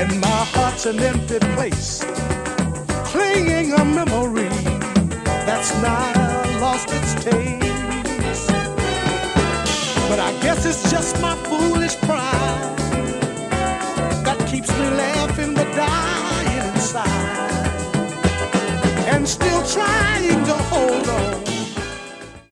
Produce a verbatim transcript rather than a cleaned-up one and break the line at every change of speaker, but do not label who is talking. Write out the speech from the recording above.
and my heart's an empty place, clinging a memory that's now lost its taste. But I guess it's just my foolish pride that keeps me laughing but dying inside, and still trying